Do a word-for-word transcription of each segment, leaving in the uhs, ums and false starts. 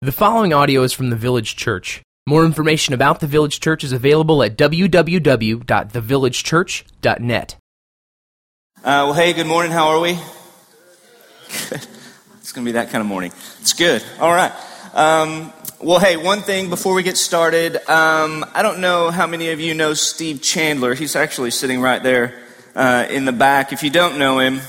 The following audio is from the Village Church. More information about the Village Church is available at w w w dot the village church dot net. Uh, well, hey, good morning. How are we? Good. It's going to be that kind of morning. It's good. All right. Um, well, hey, one thing before we get started. Um, I don't know how many of you know Steve Chandler. He's actually sitting right there uh, in the back. If you don't know him,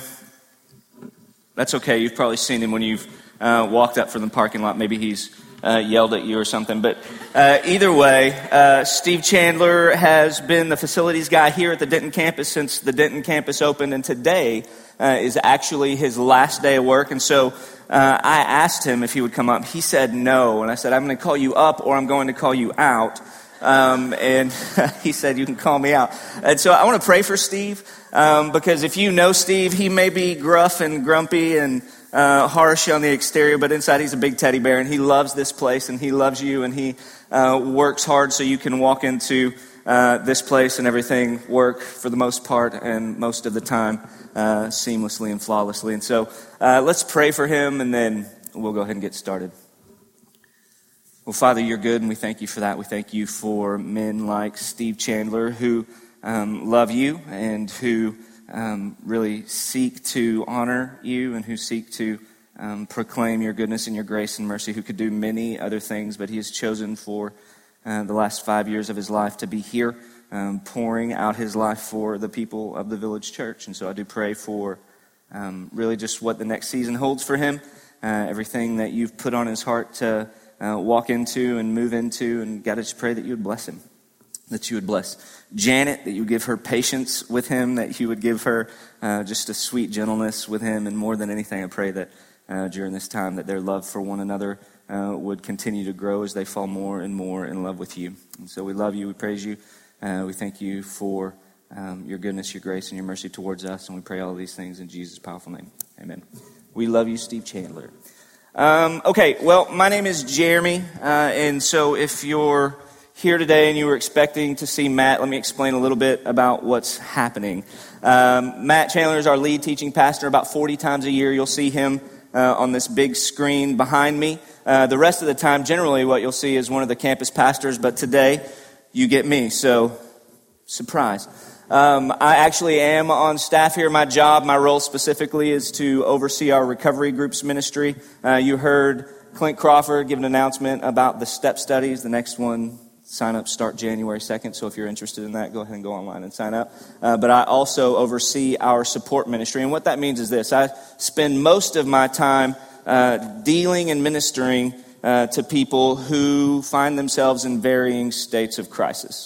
that's okay. You've probably seen him when you've uh, walked up from the parking lot. Maybe he's uh, yelled at you or something. But uh, either way, uh, Steve Chandler has been the facilities guy here at the Denton campus since the Denton campus opened. And today uh, is actually his last day of work. And so uh, I asked him if he would come up. He said no. And I said, I'm going to call you up or I'm going to call you out. Um, and he said, you can call me out. And so I want to pray for Steve, um, because if you know Steve, he may be gruff and grumpy and uh, harsh on the exterior, but inside he's a big teddy bear, and he loves this place, and he loves you, and he uh, works hard so you can walk into uh, this place and everything work for the most part and most of the time uh, seamlessly and flawlessly. And so uh, let's pray for him, and then we'll go ahead and get started. Well, Father, you're good, and we thank you for that. We thank you for men like Steve Chandler who um, love you and who um, really seek to honor you and who seek to um, proclaim your goodness and your grace and mercy, who could do many other things, but he has chosen for uh, the last five years of his life to be here, um, pouring out his life for the people of the Village Church. And so I do pray for um, really just what the next season holds for him, uh, everything that you've put on his heart to Uh, walk into and move into, and God, I just pray that you would bless him, that you would bless Janet, that you would give her patience with him, that you would give her uh, just a sweet gentleness with him, and more than anything, I pray that uh, during this time that their love for one another uh, would continue to grow as they fall more and more in love with you. And so we love you, we praise you, uh, we thank you for um, your goodness, your grace, and your mercy towards us, and we pray all these things in Jesus' powerful name. Amen. We love you, Steve Chandler. Um, okay, well, my name is Jeremy, uh, and so if you're here today and you were expecting to see Matt, let me explain a little bit about what's happening. Um, Matt Chandler is our lead teaching pastor. About forty times a year, you'll see him uh, on this big screen behind me. Uh, the rest of the time, generally, what you'll see is one of the campus pastors, but today, you get me, so surprise. Um, I actually am on staff here. My job, my role specifically is to oversee our recovery groups ministry. Uh, you heard Clint Crawford give an announcement about the STEP studies. The next one, sign up start January second. So if you're interested in that, go ahead and go online and sign up. Uh, but I also oversee our support ministry. And what that means is this. I spend most of my time uh, dealing and ministering uh, to people who find themselves in varying states of crisis.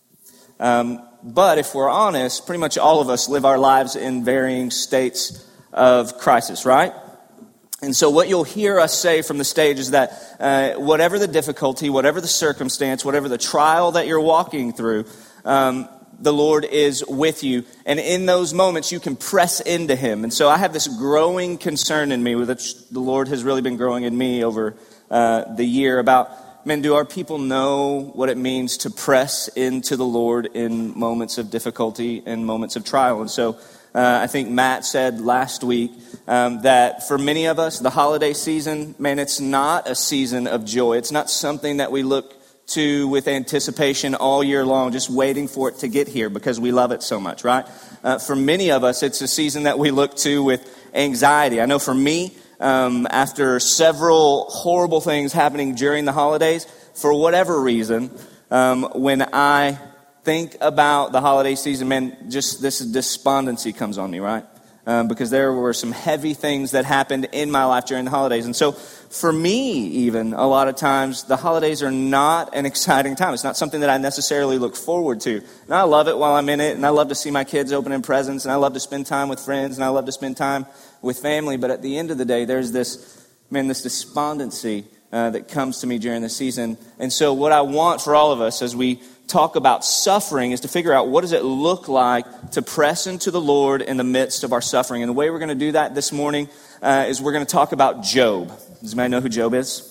Um, But if we're honest, pretty much all of us live our lives in varying states of crisis, right? And so what you'll hear us say from the stage is that uh, whatever the difficulty, whatever the circumstance, whatever the trial that you're walking through, um, the Lord is with you. And in those moments, you can press into him. And so I have this growing concern in me, which the Lord has really been growing in me over uh, the year about, man, do our people know what it means to press into the Lord in moments of difficulty and moments of trial? And so uh, I think Matt said last week um, that for many of us, the holiday season, man, it's not a season of joy. It's not something that we look to with anticipation all year long, just waiting for it to get here because we love it so much, right? Uh, for many of us, it's a season that we look to with anxiety. I know for me, Um, after several horrible things happening during the holidays, for whatever reason, um, when I think about the holiday season, man, just this despondency comes on me, right? Um, because there were some heavy things that happened in my life during the holidays. And so for me, even, a lot of times, the holidays are not an exciting time. It's not something that I necessarily look forward to. And I love it while I'm in it, and I love to see my kids opening presents, and I love to spend time with friends, and I love to spend time with family. But at the end of the day, there's this, man, this despondency uh, that comes to me during the season. And so what I want for all of us as we talk about suffering is to figure out, what does it look like to press into the Lord in the midst of our suffering? And the way we're going to do that this morning uh, is we're going to talk about Job. Does anybody know who Job is?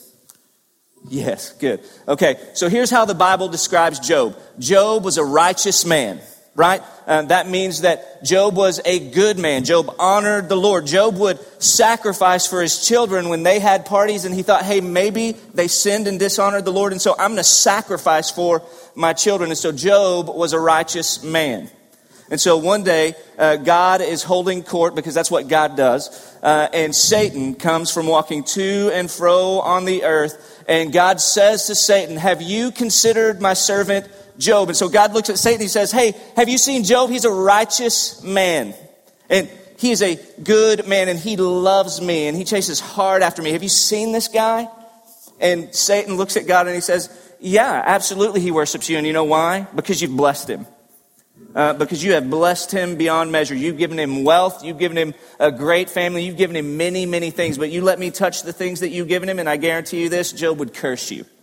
Yes, good. Okay, so here's how the Bible describes Job. Job was a righteous man. right? Uh, that means that Job was a good man. Job honored the Lord. Job would sacrifice for his children when they had parties, and he thought, hey, maybe they sinned and dishonored the Lord, and so I'm going to sacrifice for my children. And so Job was a righteous man. And so one day, uh, God is holding court, because that's what God does. Uh, and Satan comes from walking to and fro on the earth. And God says to Satan, have you considered my servant Job? And so God looks at Satan and he says, hey, have you seen Job? He's a righteous man. And he is a good man, and he loves me, and he chases hard after me. Have you seen this guy? And Satan looks at God and he says, yeah, absolutely he worships you. And you know why? Because you've blessed him. Uh, because you have blessed him beyond measure. You've given him wealth. You've given him a great family. You've given him many, many things. But you let me touch the things that you've given him, and I guarantee you this, Job would curse you.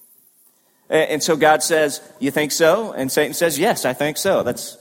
And so God says, you think so? And Satan says, yes, I think so. That's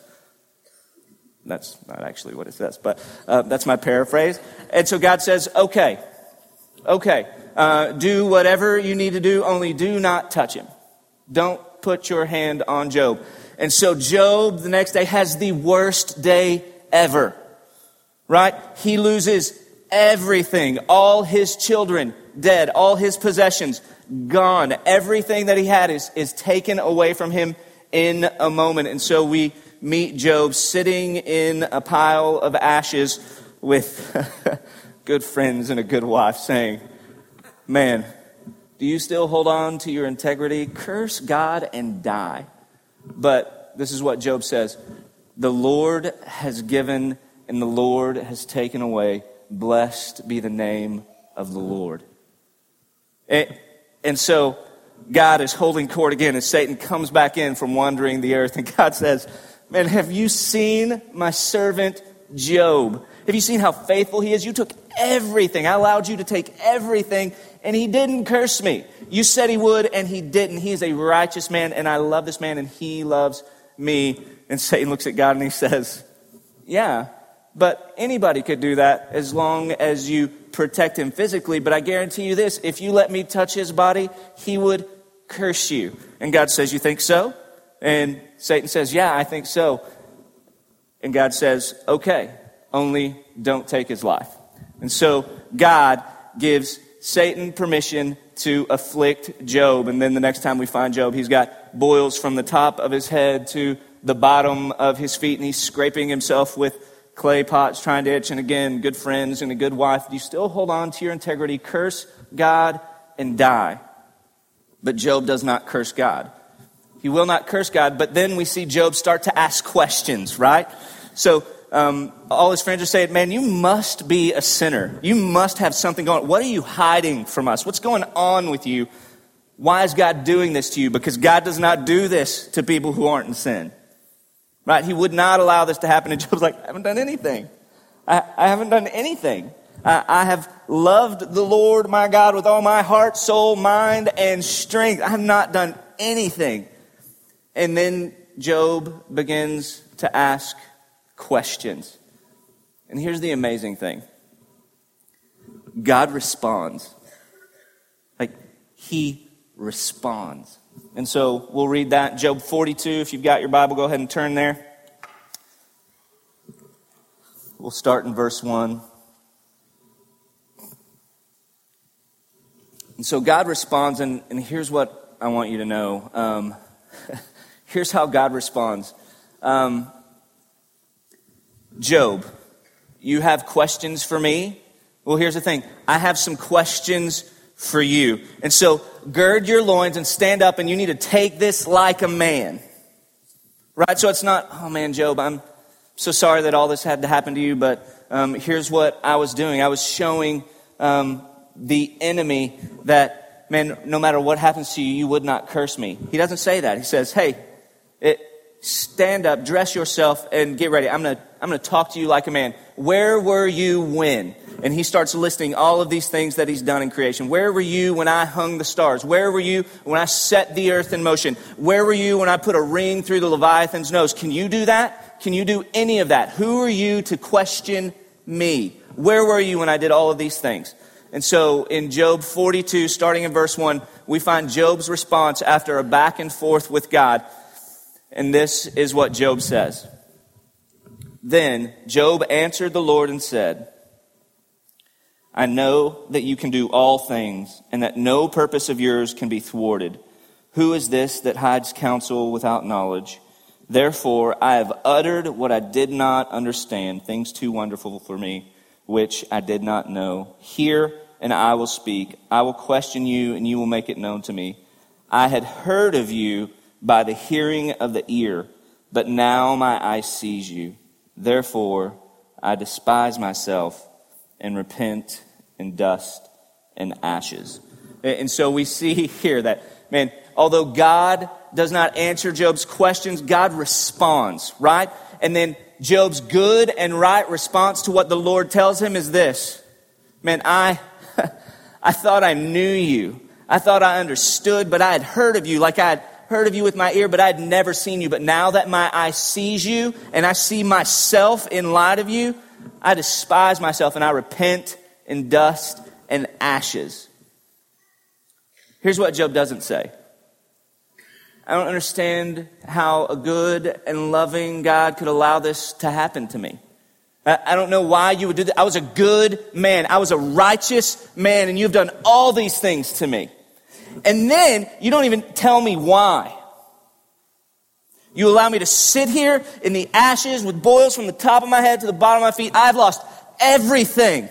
that's not actually what it says, but uh, that's my paraphrase. And so God says, okay, okay, uh, do whatever you need to do, only do not touch him. Don't put your hand on Job. And so Job the next day has the worst day ever, right? He loses everything, all his children dead, all his possessions gone. Everything that he had is, is taken away from him in a moment. And so we meet Job sitting in a pile of ashes with good friends and a good wife saying, man, do you still hold on to your integrity? Curse God and die. But this is what Job says. The Lord has given and the Lord has taken away. Blessed be the name of the Lord. And, and so God is holding court again, and Satan comes back in from wandering the earth. And God says, man, have you seen my servant Job? Have you seen how faithful he is? You took everything. I allowed you to take everything, and he didn't curse me. You said he would, and he didn't. He is a righteous man, and I love this man, and he loves me. And Satan looks at God and he says, yeah, but anybody could do that as long as you protect him physically. But I guarantee you this, if you let me touch his body, he would curse you. And God says, you think so? And Satan says, yeah, I think so. And God says, okay, only don't take his life. And so God gives Satan permission to afflict Job. And then the next time we find Job, he's got boils from the top of his head to the bottom of his feet, and he's scraping himself with clay pots, trying to itch. And again, good friends and a good wife. Do you still hold on to your integrity? Curse God and die. But Job does not curse God. He will not curse God. But then we see Job start to ask questions, right? So um, all his friends are saying, man, you must be a sinner. You must have something going on. What are you hiding from us? What's going on with you? Why is God doing this to you? Because God does not do this to people who aren't in sin. Right? He would not allow this to happen. And Job's like, I haven't done anything. I, I haven't done anything. I, I have loved the Lord my God with all my heart, soul, mind, and strength. I have not done anything. And then Job begins to ask questions. And here's the amazing thing. God responds. Like, he responds. And so we'll read that. Job forty-two, if you've got your Bible, go ahead and turn there. We'll start in verse one. And so God responds, and, and here's what I want you to know. Um, here's how God responds. Um, Job, you have questions for me? Well, here's the thing. I have some questions for you. And so gird your loins and stand up, and you need to take this like a man. Right? So it's not, oh man, Job, I'm so sorry that all this had to happen to you, but um, here's what I was doing. I was showing um, the enemy that, man, no matter what happens to you, you would not curse me. He doesn't say that. He says, hey, it, stand up, dress yourself, and get ready. I'm going to I'm going to talk to you like a man. Where were you when? And he starts listing all of these things that he's done in creation. Where were you when I hung the stars? Where were you when I set the earth in motion? Where were you when I put a ring through the Leviathan's nose? Can you do that? Can you do any of that? Who are you to question me? Where were you when I did all of these things? And so in Job forty-two, starting in verse one, we find Job's response after a back and forth with God. And this is what Job says. Then Job answered the Lord and said, I know that you can do all things, and that no purpose of yours can be thwarted. Who is this that hides counsel without knowledge? Therefore I have uttered what I did not understand, things too wonderful for me, which I did not know. Hear, and I will speak. I will question you, and you will make it known to me. I had heard of you by the hearing of the ear, but now my eye sees you. Therefore I despise myself and repent in dust and ashes. And so we see here that, man, although God does not answer Job's questions, God responds, right? And then Job's good and right response to what the Lord tells him is this. Man, I, I thought I knew you. I thought I understood, but I had heard of you like I had heard of you with my ear, but I had never seen you. But now that my eye sees you and I see myself in light of you, I despise myself and I repent in dust and ashes. Here's what Job doesn't say. I don't understand how a good and loving God could allow this to happen to me. I don't know why you would do that. I was a good man. I was a righteous man, and you've done all these things to me. And then you don't even tell me why. You allow me to sit here in the ashes with boils from the top of my head to the bottom of my feet. I've lost everything.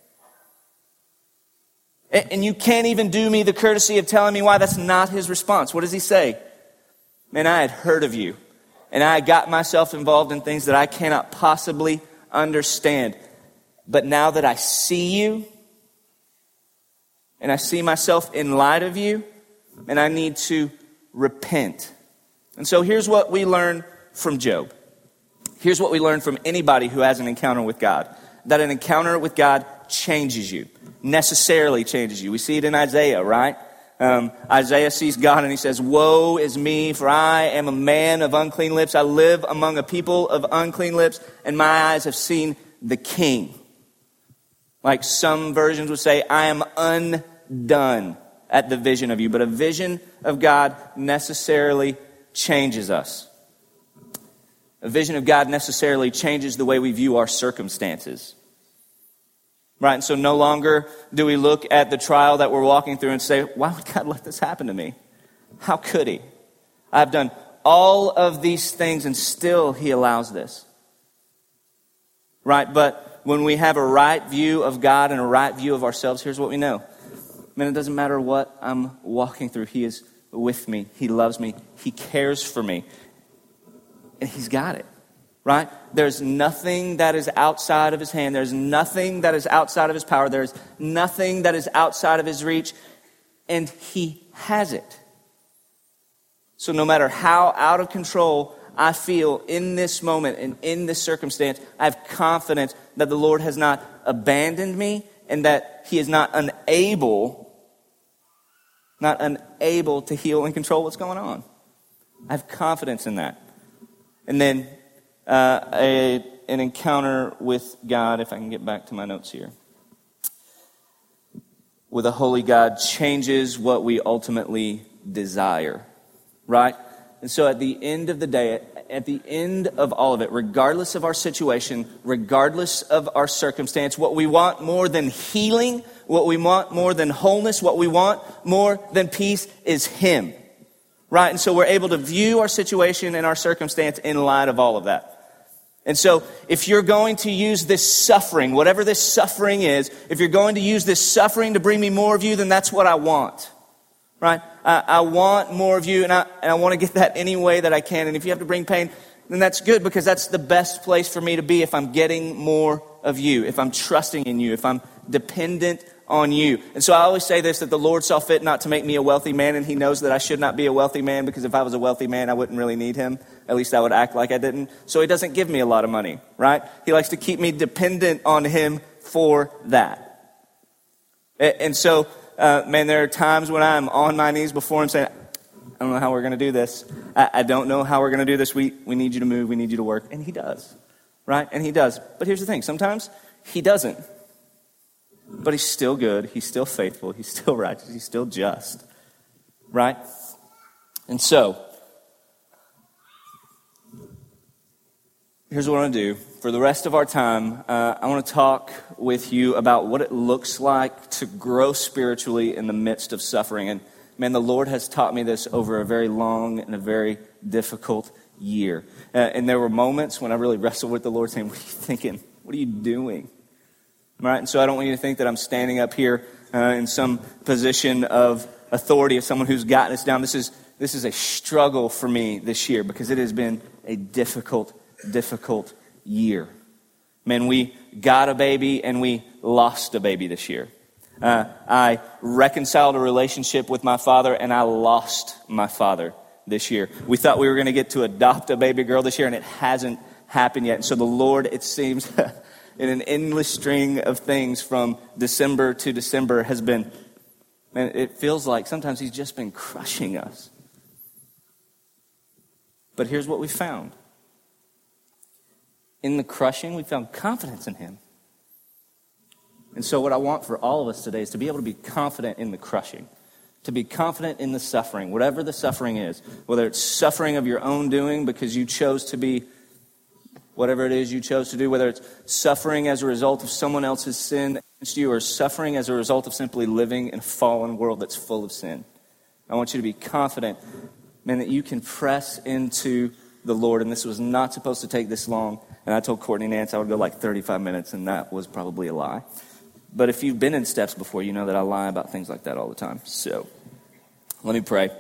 And you can't even do me the courtesy of telling me why. That's not his response. What does he say? Man, I had heard of you, and I got myself involved in things that I cannot possibly understand. But now that I see you, and I see myself in light of you, and I need to repent. And so here's what we learn from Job. Here's what we learn from anybody who has an encounter with God. That an encounter with God changes you, necessarily changes you. We see it in Isaiah, right? Um, Isaiah sees God and he says, woe is me, for I am a man of unclean lips. I live among a people of unclean lips, and my eyes have seen the King. Like some versions would say, I am undone at the vision of you. But a vision of God necessarily changes us. A vision of God necessarily changes the way we view our circumstances. Right, and so no longer do we look at the trial that we're walking through and say, why would God let this happen to me? How could he? I've done all of these things and still he allows this. Right, but when we have a right view of God and a right view of ourselves, here's what we know. Man, it doesn't matter what I'm walking through. He is with me. He loves me. He cares for me. And he's got it. Right? There's nothing that is outside of his hand. There's nothing that is outside of his power. There's nothing that is outside of his reach. And he has it. So no matter how out of control I feel in this moment and in this circumstance, I have confidence that the Lord has not abandoned me and that he is not unable, not unable to heal and control what's going on. I have confidence in that. And then Uh, a, an encounter with God, if I can get back to my notes here, with a holy God changes what we ultimately desire, right? And so at the end of the day, at, at the end of all of it, regardless of our situation, regardless of our circumstance, what we want more than healing, what we want more than wholeness, what we want more than peace is him, right? And so we're able to view our situation and our circumstance in light of all of that. And so if you're going to use this suffering, whatever this suffering is, if you're going to use this suffering to bring me more of you, then that's what I want, right? I, I want more of you, and I, and I want to get that any way that I can. And if you have to bring pain, then that's good, because that's the best place for me to be if I'm getting more of you, if I'm trusting in you, if I'm dependent on you. And so I always say this, that the Lord saw fit not to make me a wealthy man, and he knows that I should not be a wealthy man, because if I was a wealthy man, I wouldn't really need him. At least I would act like I didn't. So he doesn't give me a lot of money, right? He likes to keep me dependent on him for that. And so, uh, man, there are times when I'm on my knees before him saying, I don't know how we're going to do this. I, I don't know how we're going to do this. We, we need you to move. We need you to work. And he does, right? And he does. But here's the thing. Sometimes he doesn't. But he's still good. He's still faithful. He's still righteous. He's still just. Right? And so, here's what I want to do. For the rest of our time, uh, I want to talk with you about what it looks like to grow spiritually in the midst of suffering. And man, the Lord has taught me this over a very long and a very difficult year. Uh, and there were moments when I really wrestled with the Lord saying, what are you thinking? What are you doing? Right? And so I don't want you to think that I'm standing up here uh, in some position of authority of someone who's gotten us down. This is this is a struggle for me this year because it has been a difficult, difficult year. Man, we got a baby and we lost a baby this year. Uh, I reconciled a relationship with my father and I lost my father this year. We thought we were going to get to adopt a baby girl this year and it hasn't happened yet. And so the Lord, it seems, in an endless string of things from December to December has been, man, it feels like sometimes he's just been crushing us. But here's what we found. In the crushing, we found confidence in him. And so what I want for all of us today is to be able to be confident in the crushing, to be confident in the suffering, whatever the suffering is, whether it's suffering of your own doing because you chose to be whatever it is you chose to do, whether it's suffering as a result of someone else's sin against you or suffering as a result of simply living in a fallen world that's full of sin. I want you to be confident, man, that you can press into the Lord. And this was not supposed to take this long. And I told Courtney and Nance I would go like thirty-five minutes, and that was probably a lie. But if you've been in steps before, you know that I lie about things like that all the time. So let me pray.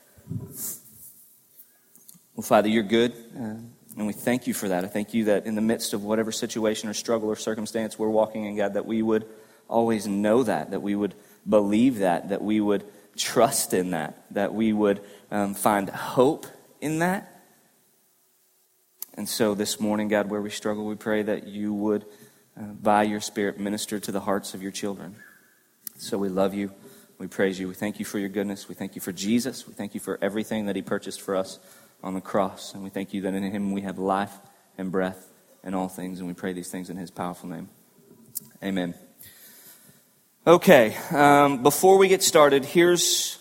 Well, Father, you're good. Uh, And we thank you for that. I thank you that in the midst of whatever situation or struggle or circumstance we're walking in, God, that we would always know that, that we would believe that, that we would trust in that, that we would um, find hope in that. And so this morning, God, where we struggle, we pray that you would, uh, by your Spirit, minister to the hearts of your children. So we love you. We praise you. We thank you for your goodness. We thank you for Jesus. We thank you for everything that he purchased for us on the cross. And we thank you that in him we have life and breath and all things. And we pray these things in his powerful name. Amen. Okay, um, before we get started, here's,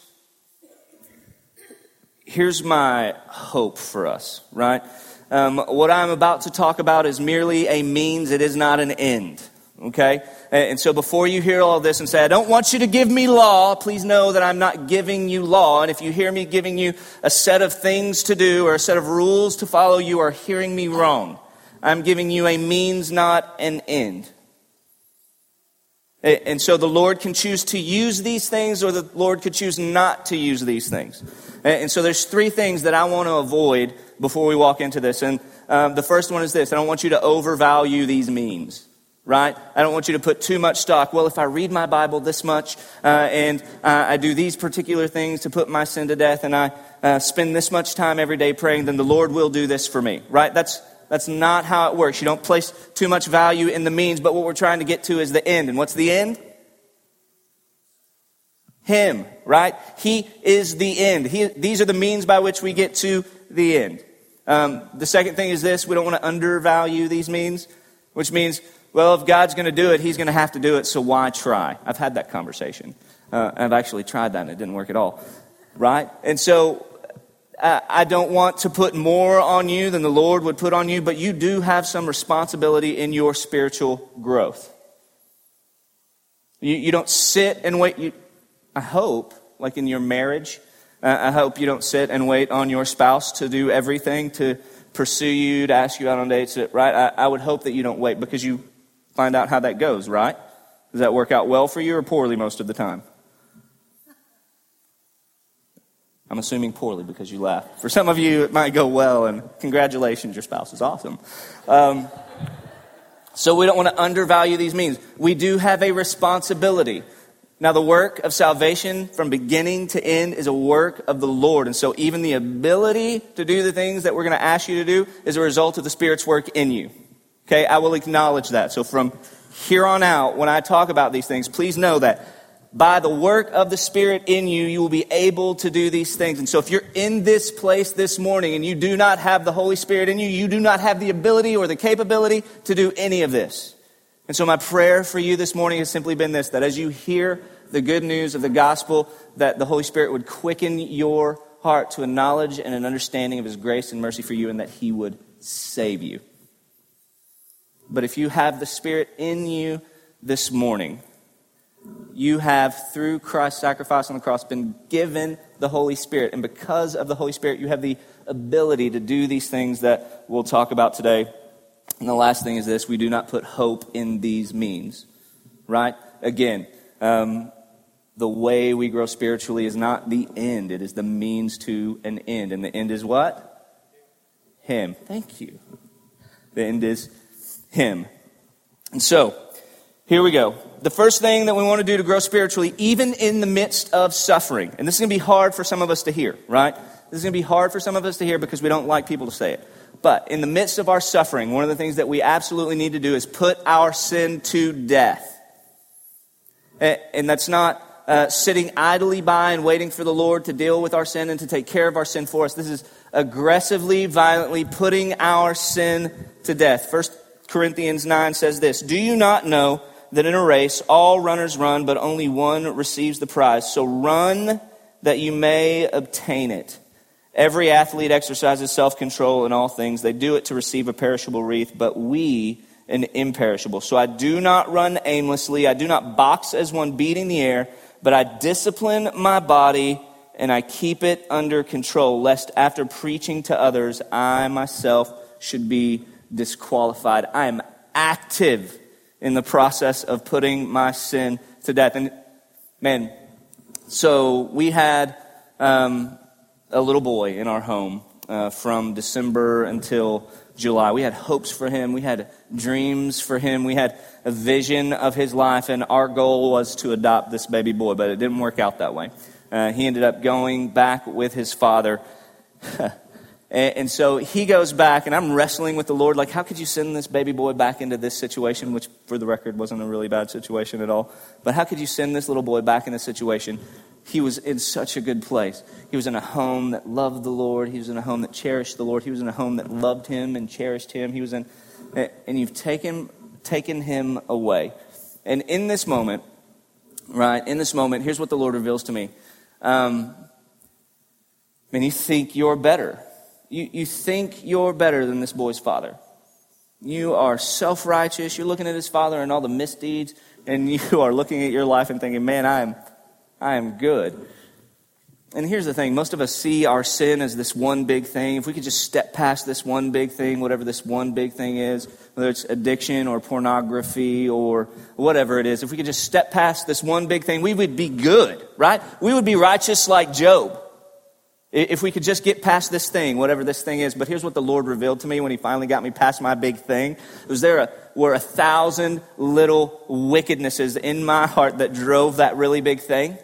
here's my hope for us, right? Um, what I'm about to talk about is merely a means. It is not an end, okay? And so before you hear all this and say, I don't want you to give me law, please know that I'm not giving you law. And if you hear me giving you a set of things to do or a set of rules to follow, you are hearing me wrong. I'm giving you a means, not an end. And so the Lord can choose to use these things or the Lord could choose not to use these things. And so there's three things that I want to avoid before we walk into this. And um, the first one is this. I don't want you to overvalue these means. Right? I don't want you to put too much stock. Well, if I read my Bible this much uh, and uh, I do these particular things to put my sin to death and I uh, spend this much time every day praying, then the Lord will do this for me. Right? That's that's not how it works. You don't place too much value in the means, but what we're trying to get to is the end. And what's the end? Him. Right? He is the end. He, these are the means by which we get to the end. Um, the second thing is this. We don't want to undervalue these means, which means, well, if God's going to do it, he's going to have to do it, so why try? I've had that conversation. Uh, I've actually tried that, and it didn't work at all. Right? And so uh, I don't want to put more on you than the Lord would put on you, but you do have some responsibility in your spiritual growth. You, you don't sit and wait. You, I hope, like in your marriage, uh, I hope you don't sit and wait on your spouse to do everything, to pursue you, to ask you out on dates, right? I, I would hope that you don't wait because you find out how that goes, right? Does that work out well for you or poorly most of the time? I'm assuming poorly because you laugh. For some of you, it might go well, and congratulations, your spouse is awesome. Um, so we don't want to undervalue these means. We do have a responsibility. Now, the work of salvation from beginning to end is a work of the Lord. And so even the ability to do the things that we're going to ask you to do is a result of the Spirit's work in you. Okay, I will acknowledge that. So from here on out, when I talk about these things, please know that by the work of the Spirit in you, you will be able to do these things. And so if you're in this place this morning and you do not have the Holy Spirit in you, you do not have the ability or the capability to do any of this. And so my prayer for you this morning has simply been this, that as you hear the good news of the gospel, that the Holy Spirit would quicken your heart to a knowledge and an understanding of his grace and mercy for you, and that he would save you. But if you have the Spirit in you this morning, you have, through Christ's sacrifice on the cross, been given the Holy Spirit. And because of the Holy Spirit, you have the ability to do these things that we'll talk about today. And the last thing is this: we do not put hope in these means, right? Again, um, the way we grow spiritually is not the end. It is the means to an end. And the end is what? Him. Thank you. The end is Him. And so, here we go. The first thing that we want to do to grow spiritually, even in the midst of suffering, and this is going to be hard for some of us to hear, right? This is going to be hard for some of us to hear because we don't like people to say it. But in the midst of our suffering, one of the things that we absolutely need to do is put our sin to death. And that's not uh, sitting idly by and waiting for the Lord to deal with our sin and to take care of our sin for us. This is aggressively, violently putting our sin to death. First Corinthians nine says this: "Do you not know that in a race all runners run, but only one receives the prize? So run that you may obtain it. Every athlete exercises self-control in all things. They do it to receive a perishable wreath, but we an imperishable. So I do not run aimlessly. I do not box as one beating the air, but I discipline my body and I keep it under control, lest after preaching to others, I myself should be disqualified." I am active in the process of putting my sin to death. And man, so we had um, a little boy in our home uh, from December until July. We had hopes for him. We had dreams for him. We had a vision of his life, and our goal was to adopt this baby boy, but it didn't work out that way. Uh, he ended up going back with his father. And so he goes back, and I'm wrestling with the Lord, like, how could you send this baby boy back into this situation, which, for the record, wasn't a really bad situation at all. But how could you send this little boy back in this situation? He was in such a good place. He was in a home that loved the Lord. He was in a home that cherished the Lord. He was in a home that loved him and cherished him. He was in, and you've taken, taken him away. And in this moment, right, in this moment, here's what the Lord reveals to me. Um, man, you think you're better. You, you think you're better than this boy's father. You are self-righteous. You're looking at his father and all the misdeeds, and you are looking at your life and thinking, man, I am, I am good. And here's the thing. Most of us see our sin as this one big thing. If we could just step past this one big thing, whatever this one big thing is, whether it's addiction or pornography or whatever it is, if we could just step past this one big thing, we would be good, right? We would be righteous like Job. If we could just get past this thing, whatever this thing is. But here's what the Lord revealed to me when He finally got me past my big thing. Was there a, were a thousand little wickednesses in my heart that drove that really big thing?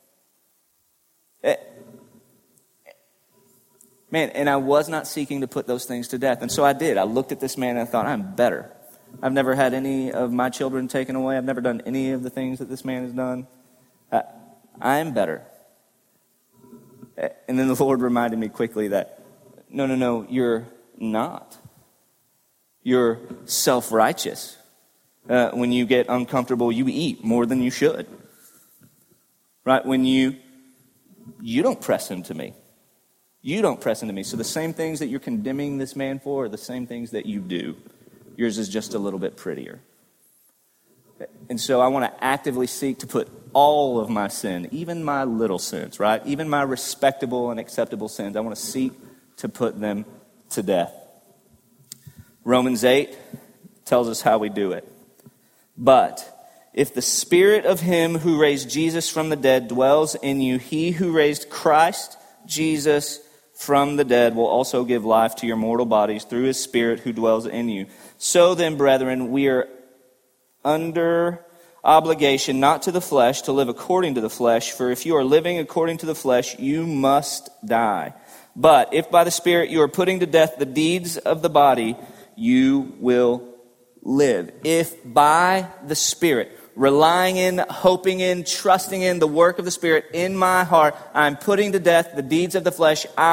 Man, and I was not seeking to put those things to death. And so I did. I looked at this man and I thought, I'm better. I've never had any of my children taken away. I've never done any of the things that this man has done. I, I'm better. And then the Lord reminded me quickly that, no, no, no, you're not. You're self-righteous. Uh, when you get uncomfortable, you eat more than you should. Right? When you, you don't press into me. You don't press into me. So the same things that you're condemning this man for are the same things that you do. Yours is just a little bit prettier. And so I want to actively seek to put all of my sin, even my little sins, right? Even my respectable and acceptable sins, I want to seek to put them to death. Romans eight tells us how we do it. But if the Spirit of Him who raised Jesus from the dead dwells in you, He who raised Christ Jesus from the dead will also give life to your mortal bodies through His Spirit who dwells in you. So then, brethren, we are under obligation not to the flesh to live according to the flesh, for if you are living according to the flesh, you must die. But if by the Spirit you are putting to death the deeds of the body, you will live. If by the Spirit, relying in, hoping in, trusting in the work of the Spirit in my heart, I'm putting to death the deeds of the flesh, I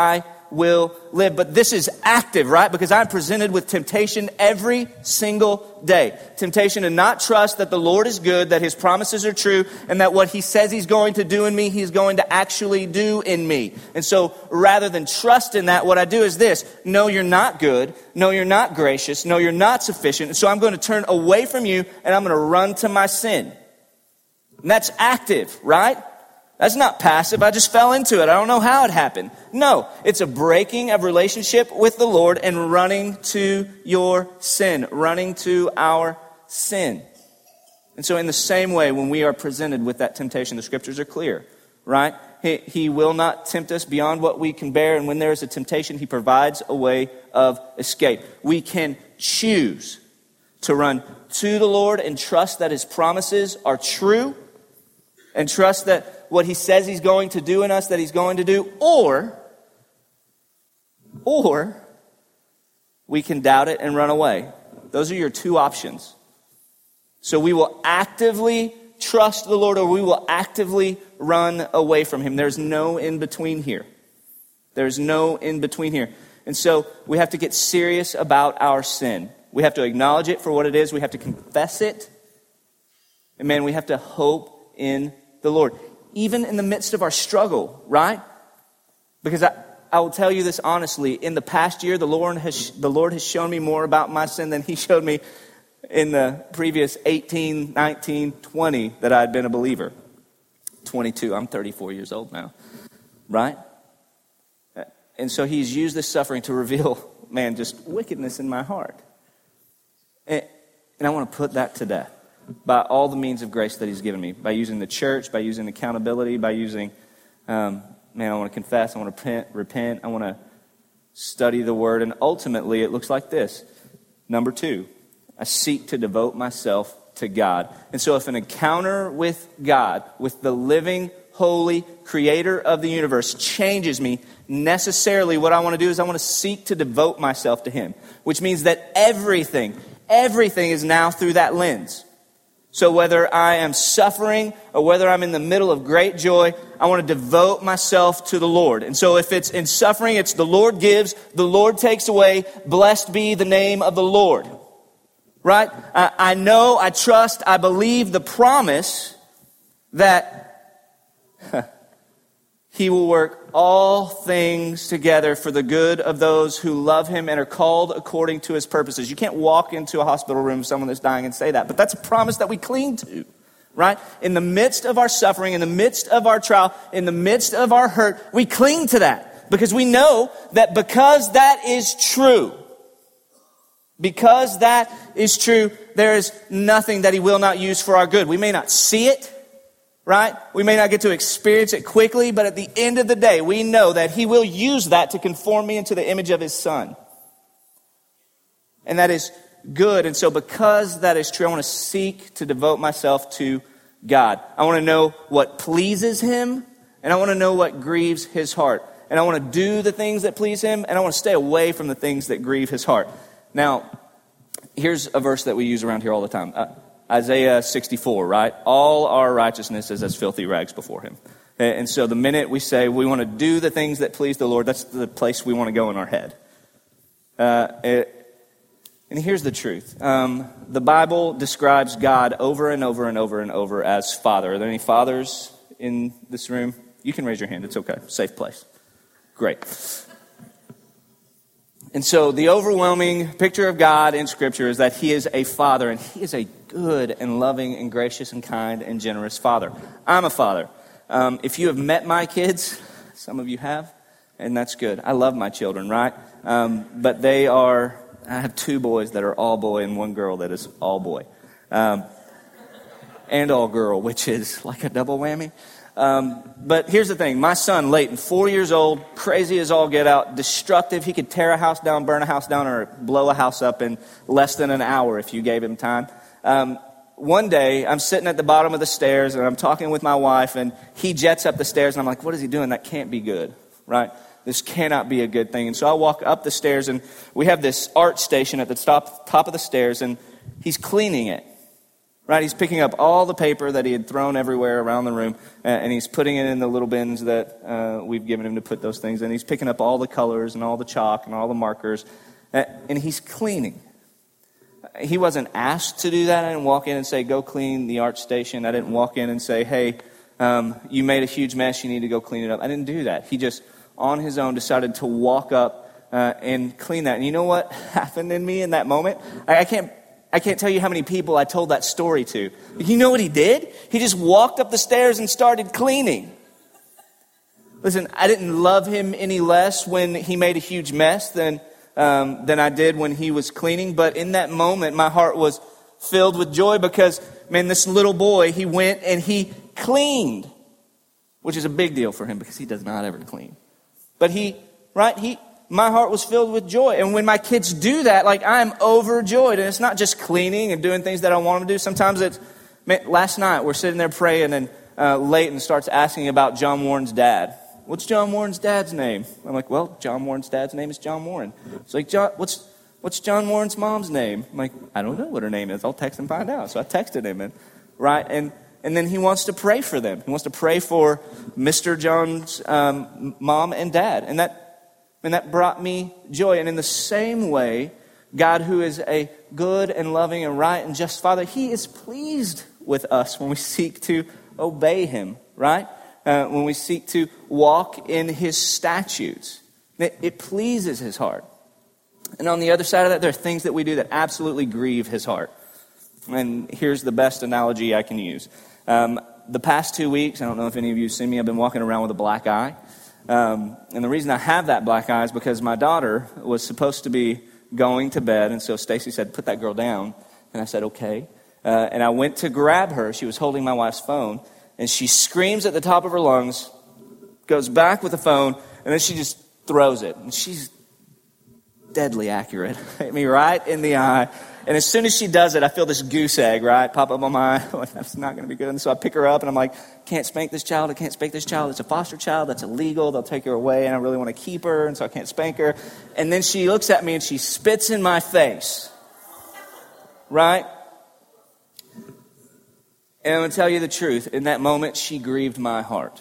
will live. But this is active, right? Because I'm presented with temptation every single day. Temptation to not trust that the Lord is good, that his promises are true, and that what he says he's going to do in me, he's going to actually do in me. And so rather than trust in that, what I do is this. No, you're not good. No, you're not gracious. No, you're not sufficient. And so I'm going to turn away from you and I'm going to run to my sin. And that's active, right? That's not passive. I just fell into it. I don't know how it happened. No, it's a breaking of relationship with the Lord and running to your sin, running to our sin. And so in the same way, when we are presented with that temptation, the scriptures are clear, right? He, he will not tempt us beyond what we can bear. And when there is a temptation, he provides a way of escape. We can choose to run to the Lord and trust that his promises are true, and trust that what he says he's going to do in us, that he's going to do, or, or we can doubt it and run away. Those are your two options. So we will actively trust the Lord, or we will actively run away from him. There's no in between here. There's no in between here. And so we have to get serious about our sin. We have to acknowledge it for what it is. We have to confess it. And man, we have to hope in the Lord, even in the midst of our struggle, right? Because I, I will tell you this honestly, in the past year, the Lord has the Lord has shown me more about my sin than he showed me in the previous eighteen, nineteen, twenty that I had been a believer. twenty-two, I'm thirty-four years old now, right? And so he's used this suffering to reveal, man, just wickedness in my heart. And, and I want to put that to death by all the means of grace that he's given me, by using the church, by using accountability, by using, um, man, I want to confess, I want to repent, repent, I want to study the word, and ultimately it looks like this. Number two, I seek to devote myself to God. And so if an encounter with God, with the living, holy creator of the universe changes me, necessarily what I want to do is I want to seek to devote myself to him, which means that everything, everything is now through that lens. So whether I am suffering or whether I'm in the middle of great joy, I want to devote myself to the Lord. And so if it's in suffering, it's the Lord gives, the Lord takes away. Blessed be the name of the Lord. Right? I, I know, I trust, I believe the promise that he will work all things together for the good of those who love him and are called according to his purposes. You can't walk into a hospital room with someone that's dying and say that, but that's a promise that we cling to, right? In the midst of our suffering, in the midst of our trial, in the midst of our hurt, we cling to that because we know that because that is true, because that is true, there is nothing that he will not use for our good. We may not see it, right? We may not get to experience it quickly, but at the end of the day, we know that he will use that to conform me into the image of his son. And that is good. And so because that is true, I want to seek to devote myself to God. I want to know what pleases him, and I want to know what grieves his heart. And I want to do the things that please him, and I want to stay away from the things that grieve his heart. Now, here's a verse that we use around here all the time. Uh, Isaiah sixty-four, right? All our righteousness is as filthy rags before him. And so the minute we say we want to do the things that please the Lord, that's the place we want to go in our head. Uh, it, and here's the truth. Um, the Bible describes God over and over and over and over as Father. Are there any fathers in this room? You can raise your hand. It's okay. Safe place. Great. And so the overwhelming picture of God in Scripture is that he is a father, and he is a good and loving and gracious and kind and generous father. I'm a father. Um, if you have met my kids, some of you have, and that's good. I love my children, right? Um, but they are, I have two boys that are all boy and one girl that is all boy. Um, and all girl, which is like a double whammy. Um, but here's the thing. My son, Leighton, four years old, crazy as all get out, destructive. He could tear a house down, burn a house down, or blow a house up in less than an hour if you gave him time. Um, one day, I'm sitting at the bottom of the stairs, and I'm talking with my wife, and he jets up the stairs, and I'm like, what is he doing? That can't be good, right? This cannot be a good thing. And so I walk up the stairs, and we have this art station at the top, top of the stairs, and he's cleaning it. Right, he's picking up all the paper that he had thrown everywhere around the room, and he's putting it in the little bins that uh, we've given him to put those things in. He's picking up all the colors and all the chalk and all the markers, and he's cleaning. He wasn't asked to do that. I didn't walk in and say, go clean the art station. I didn't walk in and say, hey, um, you made a huge mess, you need to go clean it up. I didn't do that. He just, on his own, decided to walk up uh, and clean that. And you know what happened in me in that moment? I, I can't... I can't tell you how many people I told that story to. You know what he did? He just walked up the stairs and started cleaning. Listen, I didn't love him any less when he made a huge mess than um, than I did when he was cleaning. But in that moment, my heart was filled with joy because, man, this little boy, he went and he cleaned, which is a big deal for him because he does not ever clean. But he, right, he... my heart was filled with joy. And when my kids do that, like, I'm overjoyed. And it's not just cleaning and doing things that I want them to do. Sometimes it's, man, last night we're sitting there praying and uh, Leighton starts asking about John Warren's dad. What's John Warren's dad's name? I'm like, well, John Warren's dad's name is John Warren. It's like, John, what's what's John Warren's mom's name? I'm like, I don't know what her name is. I'll text and find out. So I texted him, and right, and and then he wants to pray for them. He wants to pray for Mister John's um, mom and dad, and that. And that brought me joy. And in the same way, God, who is a good and loving and right and just Father, He is pleased with us when we seek to obey Him, right? Uh, when we seek to walk in His statutes. It, it pleases His heart. And on the other side of that, there are things that we do that absolutely grieve His heart. And here's the best analogy I can use. Um, the past two weeks, I don't know if any of you have seen me, I've been walking around with a black eye. Um, and the reason I have that black eye is because my daughter was supposed to be going to bed. And so Stacy said, put that girl down. And I said, okay. Uh, and I went to grab her. She was holding my wife's phone. And she screams at the top of her lungs, goes back with the phone, and then she just throws it. And she's deadly accurate. Hit me right in the eye. And as soon as she does it, I feel this goose egg, right, pop up on my eye. That's not going to be good. And so I pick her up, and I'm like, can't spank this child. I can't spank this child. It's a foster child. That's illegal. They'll take her away, and I really want to keep her, and so I can't spank her. And then she looks at me, and she spits in my face, right? And I'm going to tell you the truth. In that moment, she grieved my heart.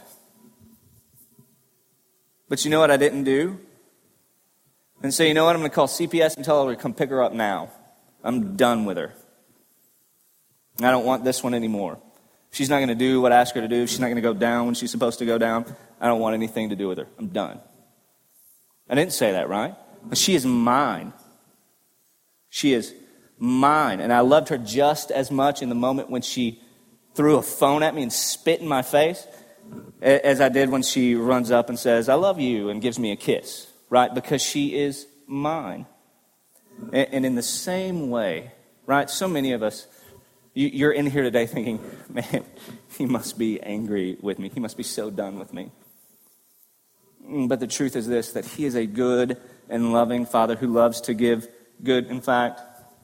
But you know what I didn't do? And so, you know what? I'm going to call C P S and tell her to come pick her up now. I'm done with her. I don't want this one anymore. She's not going to do what I ask her to do. She's not going to go down when she's supposed to go down. I don't want anything to do with her. I'm done. I didn't say that, right? But she is mine. She is mine. And I loved her just as much in the moment when she threw a phone at me and spit in my face as I did when she runs up and says, I love you, and gives me a kiss, right? Because she is mine. And in the same way, right, so many of us, you're in here today thinking, man, he must be angry with me. He must be so done with me. But the truth is this, that he is a good and loving Father who loves to give good. In fact,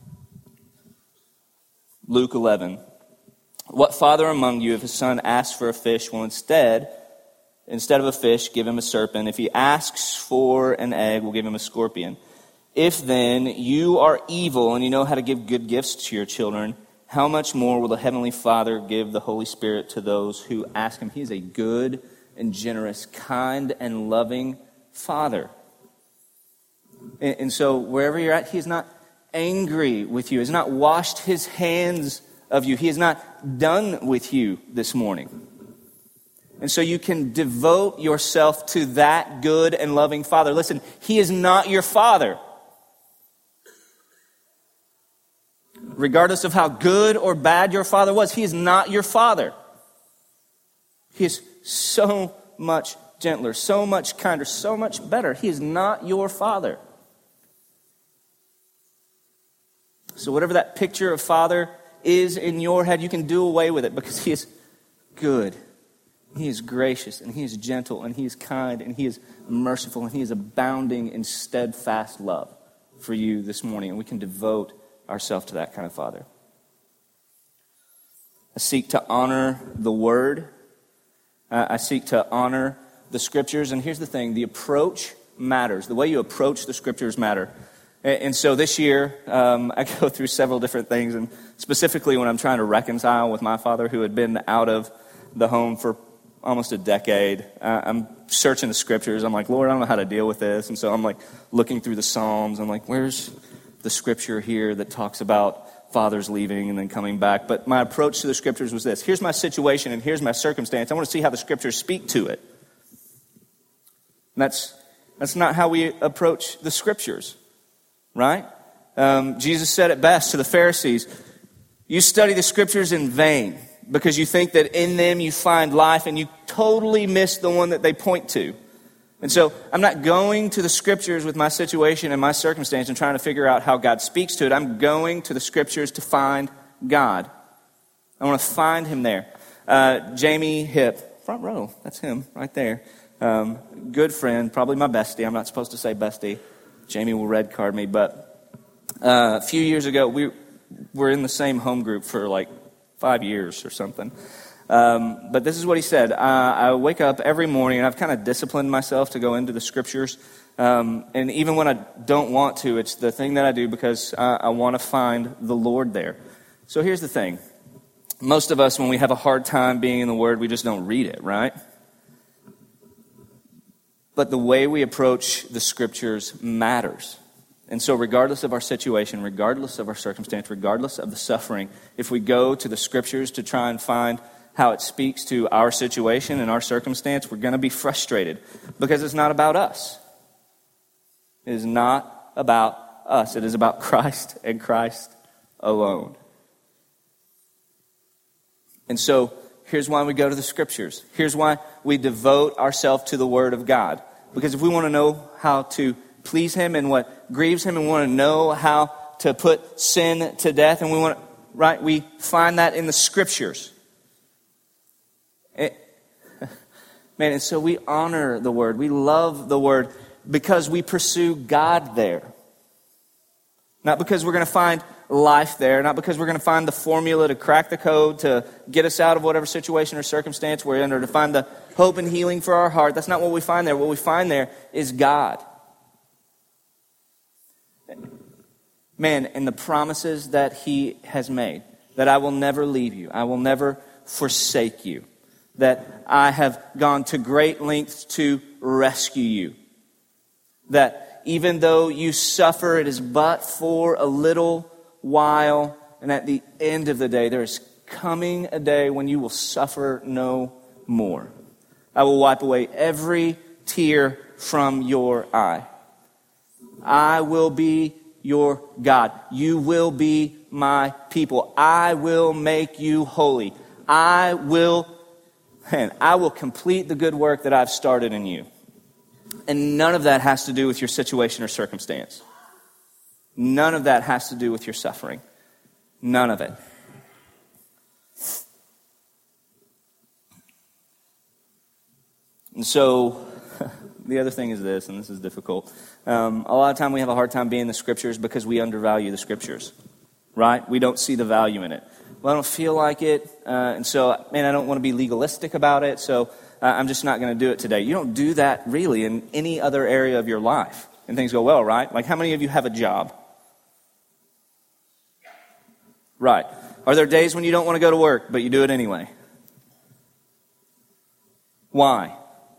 Luke eleven, what father among you, if his son asks for a fish, will instead, instead of a fish, give him a serpent? If he asks for an egg, will give him a scorpion? If then you are evil and you know how to give good gifts to your children, how much more will the Heavenly Father give the Holy Spirit to those who ask Him? He is a good and generous, kind and loving Father. And, and so wherever you're at, He is not angry with you. He has not washed His hands of you. He is not done with you this morning. And so you can devote yourself to that good and loving Father. Listen, He is not your father. Regardless of how good or bad your father was, he is not your father. He is so much gentler, so much kinder, so much better. He is not your father. So whatever that picture of father is in your head, you can do away with it because he is good. He is gracious, and he is gentle, and he is kind, and he is merciful, and he is abounding in steadfast love for you this morning. And we can devote ourselves to that kind of Father. I seek to honor the Word. Uh, I seek to honor the Scriptures. And here's the thing, the approach matters. The way you approach the Scriptures matter. And, and so this year, um, I go through several different things, and specifically when I'm trying to reconcile with my father, who had been out of the home for almost a decade, uh, I'm searching the scriptures. I'm like, Lord, I don't know how to deal with this. And so I'm like looking through the Psalms. I'm like, where's the scripture here that talks about fathers leaving and then coming back? But my approach to the scriptures was this. Here's my situation and here's my circumstance. I want to see how the scriptures speak to it. And that's, that's not how we approach the scriptures, right? Um, Jesus said it best to the Pharisees. You study the scriptures in vain, because you think that in them you find life, and you totally miss the one that they point to. And so I'm not going to the scriptures with my situation and my circumstance and trying to figure out how God speaks to it. I'm going to the scriptures to find God. I want to find him there. Uh, Jamie Hipp, front row, that's him right there. Um, good friend, probably my bestie. I'm not supposed to say bestie. Jamie will red card me. But uh, a few years ago, we were in the same home group for like five years or something. Um, but this is what he said. Uh, I wake up every morning, and I've kind of disciplined myself to go into the scriptures. Um, and even when I don't want to, it's the thing that I do because I, I want to find the Lord there. So here's the thing. Most of us, when we have a hard time being in the Word, we just don't read it, right? But the way we approach the scriptures matters. And so regardless of our situation, regardless of our circumstance, regardless of the suffering, if we go to the scriptures to try and find how it speaks to our situation and our circumstance, we're going to be frustrated because it's not about us. It is not about us. It is about Christ and Christ alone. And so here's why we go to the scriptures. Here's why we devote ourselves to the Word of God. Because if we want to know how to please him and what grieves him, and want to know how to put sin to death, and we want to, right, we find that in the scriptures. It, man, and so we honor the Word. We love the Word because we pursue God there. Not because we're going to find life there, not because we're going to find the formula to crack the code to get us out of whatever situation or circumstance we're in, or to find the hope and healing for our heart. That's not what we find there. What we find there is God. Man, and the promises that he has made, that I will never leave you, I will never forsake you, that I have gone to great lengths to rescue you, that even though you suffer, it is but for a little while, and at the end of the day, there is coming a day when you will suffer no more. I will wipe away every tear from your eye. I will be your God. You will be my people. I will make you holy. I will, man, I will complete the good work that I've started in you. And none of that has to do with your situation or circumstance. None of that has to do with your suffering. None of it. And so, the other thing is this, and this is difficult. Um, a lot of time we have a hard time being in the scriptures because we undervalue the scriptures, right? We don't see the value in it. Well, I don't feel like it, uh, and so, man, I don't want to be legalistic about it, so uh, I'm just not going to do it today. You don't do that really in any other area of your life, and things go well, right? Like, how many of you have a job? Right. Are there days when you don't want to go to work, but you do it anyway? Why?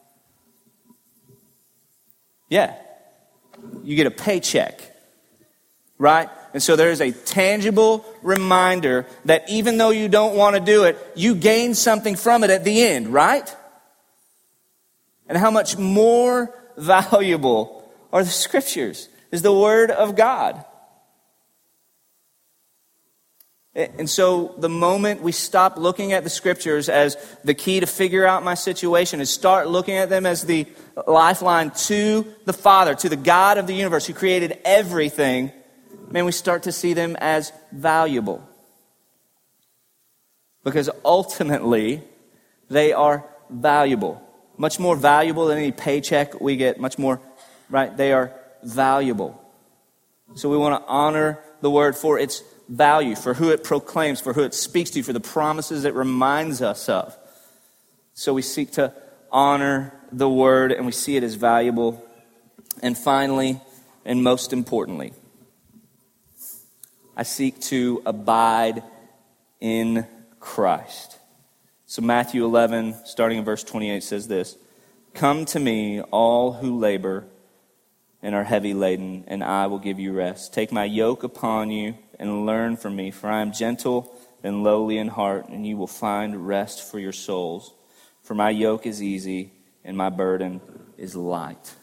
Yeah. You get a paycheck, right? And so there is a tangible reminder that even though you don't want to do it, you gain something from it at the end, right? And how much more valuable are the scriptures, is the Word of God. And so the moment we stop looking at the scriptures as the key to figure out my situation, and start looking at them as the lifeline to the Father, to the God of the universe who created everything, man, we start to see them as valuable. Because ultimately, they are valuable. Much more valuable than any paycheck we get. Much more, right? They are valuable. So we want to honor the Word for its value, for who it proclaims, for who it speaks to, for the promises it reminds us of. So we seek to honor the Word, and we see it as valuable. And finally, and most importantly, I seek to abide in Christ. So Matthew eleven, starting in verse twenty-eight, says this, "Come to me, all who labor and are heavy laden, and I will give you rest. Take my yoke upon you and learn from me, for I am gentle and lowly in heart, and you will find rest for your souls. For my yoke is easy and my burden is light."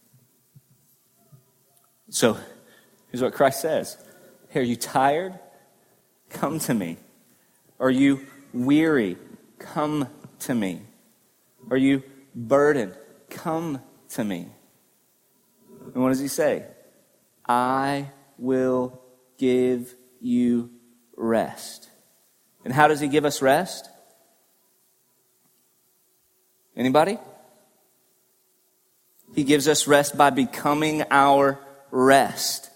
So, here's what Christ says. Hey, are you tired? Come to me. Are you weary? Come to me. Are you burdened? Come to me. And what does he say? I will give you rest. And how does he give us rest? Anybody? He gives us rest by becoming our rest.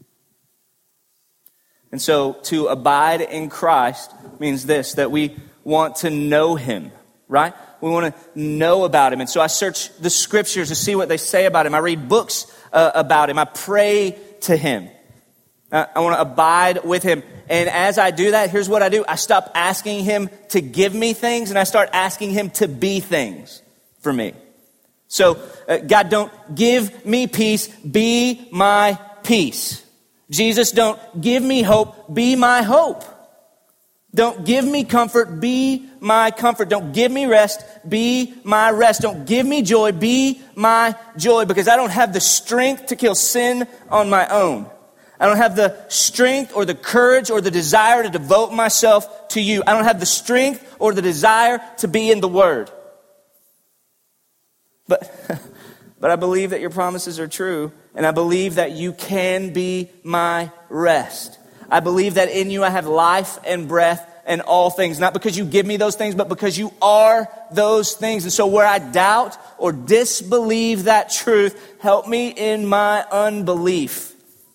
And so to abide in Christ means this, that we want to know him, right? We want to know about him. And so I search the scriptures to see what they say about him. I read books uh, about him. I pray to him. Uh, I want to abide with him. And as I do that, here's what I do. I stop asking him to give me things and I start asking him to be things for me. So, uh, God, don't give me peace, be my peace. Jesus, don't give me hope, be my hope. Don't give me comfort, be my comfort. Don't give me rest, be my rest. Don't give me joy, be my joy. Because I don't have the strength to kill sin on my own. I don't have the strength or the courage or the desire to devote myself to you. I don't have the strength or the desire to be in the Word. But, but I believe that your promises are true, and I believe that you can be my rest. I believe that in you I have life and breath and all things, not because you give me those things, but because you are those things. And so where I doubt or disbelieve that truth, help me in my unbelief.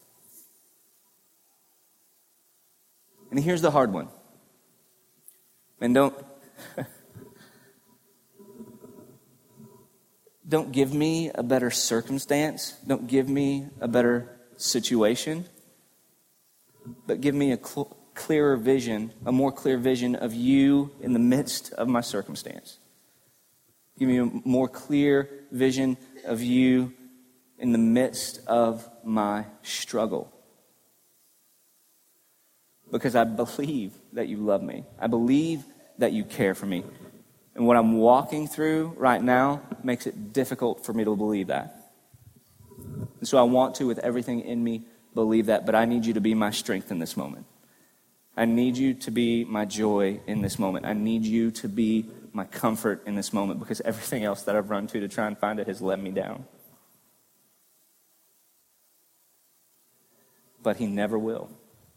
And here's the hard one. And don't... Don't give me a better circumstance. Don't give me a better situation. But give me a cl- clearer vision, a more clear vision of you in the midst of my circumstance. Give me a more clear vision of you in the midst of my struggle. Because I believe that you love me. I believe that you care for me. And what I'm walking through right now makes it difficult for me to believe that. And so I want to, with everything in me, believe that. But I need you to be my strength in this moment. I need you to be my joy in this moment. I need you to be my comfort in this moment. Because everything else that I've run to to try and find it has let me down. But he never will.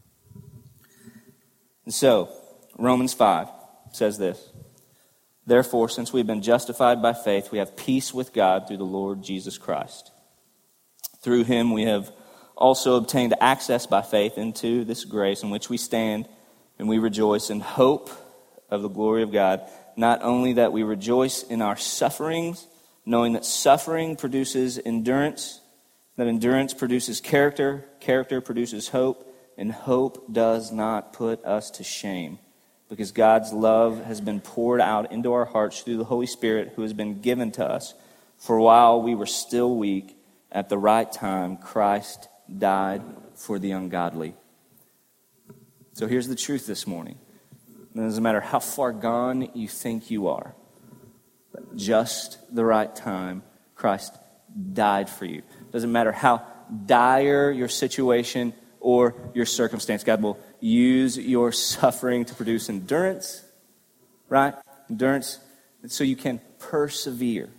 And so, Romans five says this. Therefore, since we've been justified by faith, we have peace with God through the Lord Jesus Christ. Through him we have also obtained access by faith into this grace in which we stand, and we rejoice in hope of the glory of God. Not only that we rejoice in our sufferings, knowing that suffering produces endurance, that endurance produces character, character produces hope, and hope does not put us to shame. Because God's love has been poured out into our hearts through the Holy Spirit who has been given to us. For while we were still weak, at the right time, Christ died for the ungodly. So here's the truth this morning. It doesn't matter how far gone you think you are. But just the right time, Christ died for you. It doesn't matter how dire your situation or your circumstance. God will use your suffering to produce endurance, right? Endurance, so you can persevere.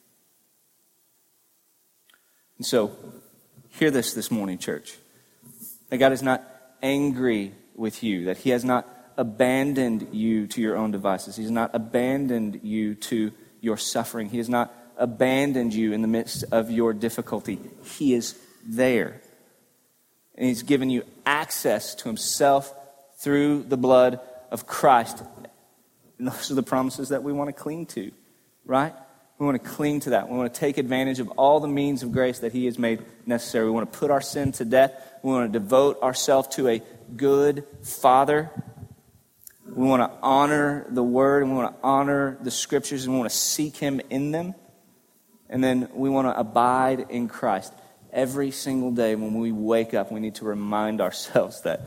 And so, hear this this morning, church. That God is not angry with you, that he has not abandoned you to your own devices. He has not abandoned you to your suffering. He has not abandoned you in the midst of your difficulty. He is there. And he's given you access to himself through the blood of Christ. And those are the promises that we want to cling to, right? We want to cling to that. We want to take advantage of all the means of grace that he has made necessary. We want to put our sin to death. We want to devote ourselves to a good Father. We want to honor the Word, and we want to honor the Scriptures, and we want to seek him in them. And then we want to abide in Christ. Every single day when we wake up, we need to remind ourselves that,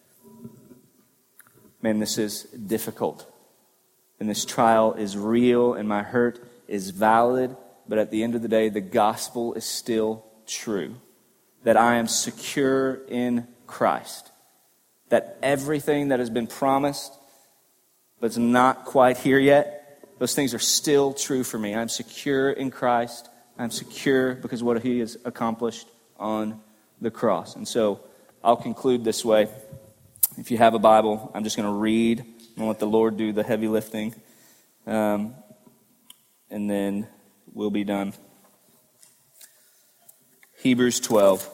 man, this is difficult. And this trial is real, and my hurt is valid. But at the end of the day, the gospel is still true. That I am secure in Christ. That everything that has been promised, but it's not quite here yet, those things are still true for me. I'm secure in Christ. I'm secure because of what he has accomplished on the cross. And so I'll conclude this way. If you have a Bible, I'm just going to read and let the Lord do the heavy lifting. Um, and then we'll be done. Hebrews twelve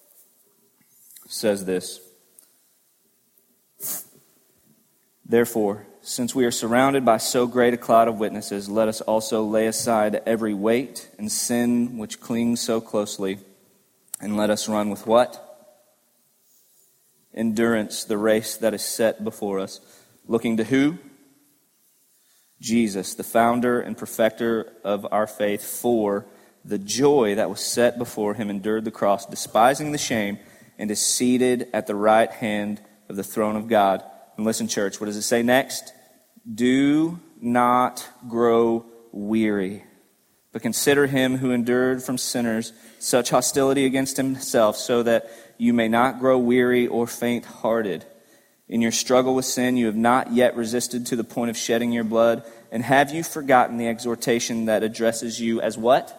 says this. Therefore, since we are surrounded by so great a cloud of witnesses, let us also lay aside every weight and sin which clings so closely, and let us run with what? Endurance, the race that is set before us. Looking to who? Jesus, the founder and perfecter of our faith, for the joy that was set before him endured the cross, despising the shame, and is seated at the right hand of the throne of God. And listen, church, what does it say next? Do not grow weary, but consider him who endured from sinners such hostility against himself, so that you may not grow weary or faint-hearted. In your struggle with sin, you have not yet resisted to the point of shedding your blood. And have you forgotten the exhortation that addresses you as what?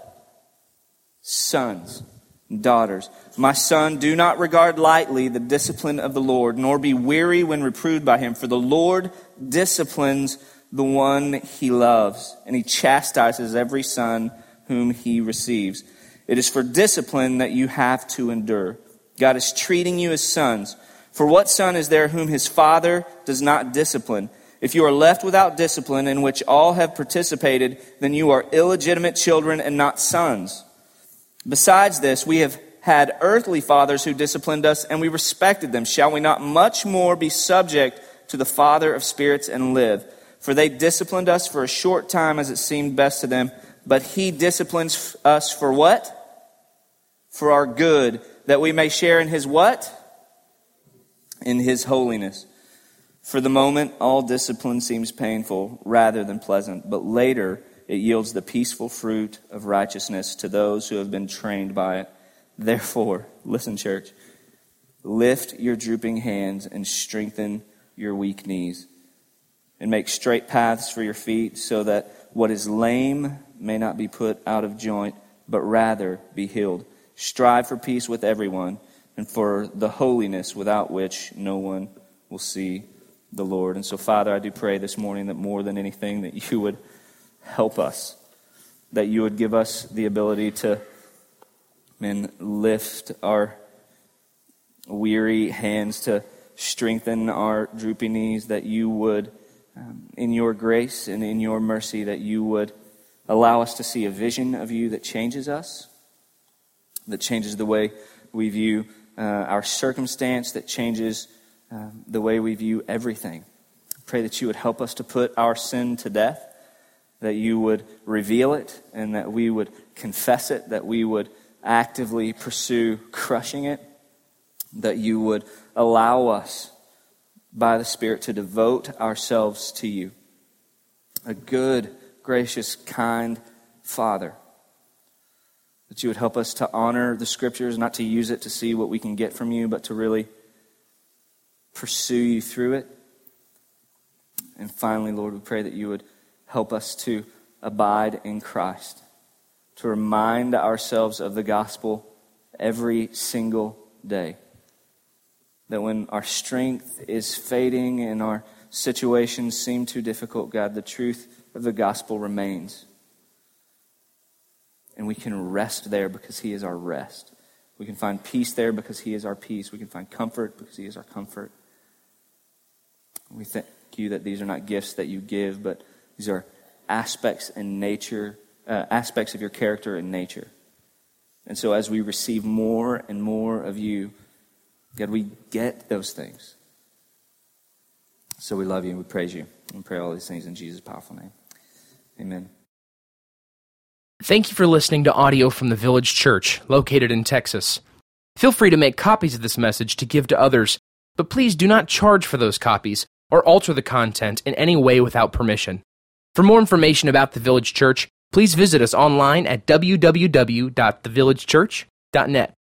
Sons and daughters. My son, do not regard lightly the discipline of the Lord, nor be weary when reproved by him. For the Lord disciplines the one he loves, and he chastises every son whom he receives. It is for discipline that you have to endure. God is treating you as sons. For what son is there whom his father does not discipline? If you are left without discipline, in which all have participated, then you are illegitimate children and not sons. Besides this, we have had earthly fathers who disciplined us, and we respected them. Shall we not much more be subject to the Father of spirits and live? For they disciplined us for a short time as it seemed best to them, but he disciplines us for what? For our good, that we may share in his what? In his holiness. For the moment, all discipline seems painful rather than pleasant, but later it yields the peaceful fruit of righteousness to those who have been trained by it. Therefore, listen, church, lift your drooping hands and strengthen your weak knees, and make straight paths for your feet, so that what is lame may not be put out of joint, but rather be healed. Strive for peace with everyone, and for the holiness without which no one will see the Lord. And so, Father, I do pray this morning that more than anything that you would help us, that you would give us the ability to man, lift our weary hands, to strengthen our drooping knees, that you would, um, in your grace and in your mercy, that you would allow us to see a vision of you that changes us, that changes the way we view uh, our circumstance, that changes um, the way we view everything. Pray that you would help us to put our sin to death, that you would reveal it, and that we would confess it, that we would actively pursue crushing it, that you would allow us by the Spirit to devote ourselves to you. A good, gracious, kind Father. That you would help us to honor the Scriptures, not to use it to see what we can get from you, but to really pursue you through it. And finally, Lord, we pray that you would help us to abide in Christ, to remind ourselves of the gospel every single day. That when our strength is fading and our situations seem too difficult, God, the truth of the gospel remains. And we can rest there because he is our rest. We can find peace there because he is our peace. We can find comfort because he is our comfort. We thank you that these are not gifts that you give, but these are aspects and nature uh, aspects of your character and nature. And so as we receive more and more of you, God, we get those things. So we love you and we praise you. And pray all these things in Jesus' powerful name. Amen. Thank you for listening to audio from the Village Church, located in Texas. Feel free to make copies of this message to give to others, but please do not charge for those copies or alter the content in any way without permission. For more information about the Village Church, please visit us online at w w w dot the village church dot net.